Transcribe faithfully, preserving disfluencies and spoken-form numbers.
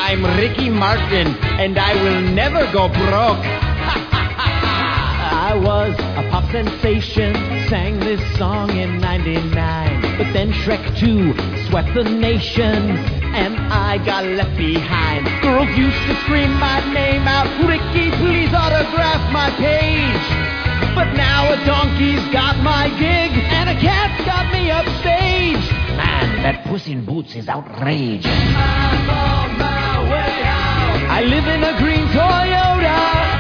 I'm Ricky Martin, and I will never go broke. I was a pop sensation, sang this song in ninety-nine. But then Shrek two swept the nation, and I got left behind. Girls used to scream my name out, Ricky, please autograph my page. But now a donkey's got my gig, and a cat's got me upstage. Man, that Puss in Boots is outrageous. I'm on my way out. I live in a green Toyota.